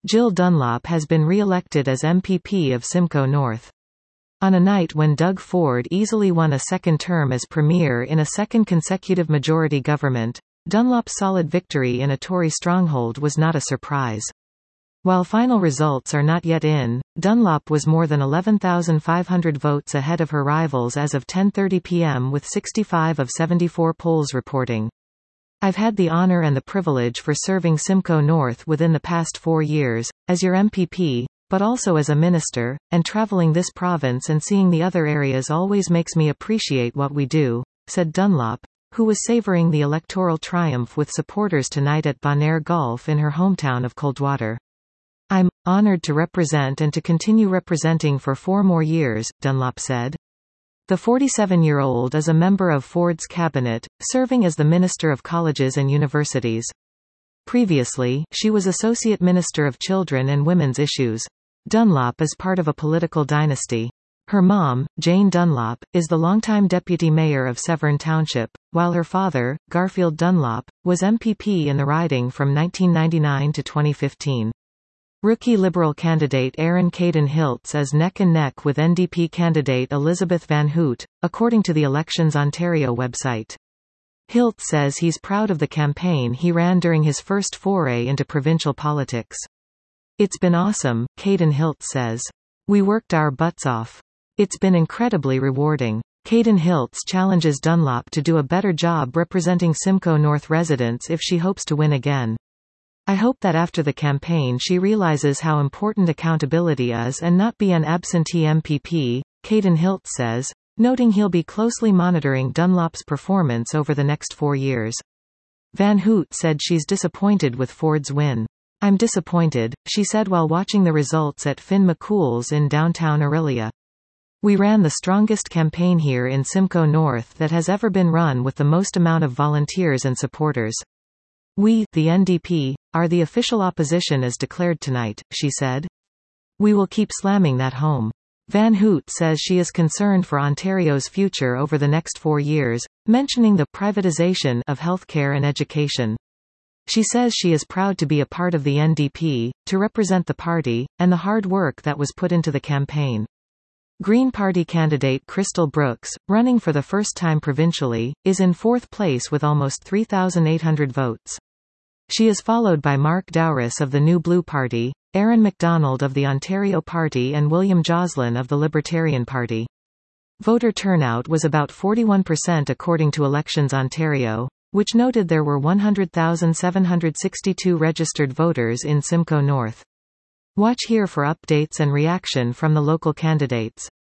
Jill Dunlop has been re-elected as MPP of Simcoe North. On a night when Doug Ford easily won a second term as Premier in a second consecutive majority government, Dunlop's solid victory in a Tory stronghold was not a surprise. While final results are not yet in, Dunlop was more than 11,500 votes ahead of her rivals as of 10:30 p.m. with 65 of 74 polls reporting. I've had the honor and the privilege for serving Simcoe North within the past 4 years, as your MPP, but also as a minister, and traveling this province and seeing the other areas always makes me appreciate what we do, said Dunlop, who was savouring the electoral triumph with supporters tonight at Bonaire Golf in her hometown of Coldwater. I'm honoured to represent and to continue representing for 4 more years, Dunlop said. The 47-year-old is a member of Ford's cabinet, serving as the Minister of Colleges and Universities. Previously, she was Associate Minister of Children and Women's Issues. Dunlop is part of a political dynasty. Her mom, Jane Dunlop, is the longtime Deputy Mayor of Severn Township, while her father, Garfield Dunlop, was MPP in the riding from 1999 to 2015. Rookie Liberal candidate Aaron Caden-Hilts is neck-and-neck with NDP candidate Elizabeth Van Hoot, according to the Elections Ontario website. Hilts says he's proud of the campaign he ran during his first foray into provincial politics. It's been awesome, Caden-Hilts says. We worked our butts off. It's been incredibly rewarding. Caden-Hilts challenges Dunlop to do a better job representing Simcoe North residents if she hopes to win again. I hope that after the campaign she realizes how important accountability is and not be an absentee MPP, Caden-Hilts says, noting he'll be closely monitoring Dunlop's performance over the next 4 years. Van Hoot said she's disappointed with Ford's win. I'm disappointed, she said while watching the results at Finn McCool's in downtown Orillia. We ran the strongest campaign here in Simcoe North that has ever been run with the most amount of volunteers and supporters. We, the NDP, are the official opposition as declared tonight, she said. We will keep slamming that home. Van Hoot says she is concerned for Ontario's future over the next 4 years, mentioning the privatization of healthcare and education. She says she is proud to be a part of the NDP, to represent the party, and the hard work that was put into the campaign. Green Party candidate Crystal Brooks, running for the first time provincially, is in 4th place with almost 3,800 votes. She is followed by Mark Dowris of the New Blue Party, Aaron MacDonald of the Ontario Party and William Joslin of the Libertarian Party. Voter turnout was about 41% according to Elections Ontario, which noted there were 100,762 registered voters in Simcoe North. Watch here for updates and reaction from the local candidates.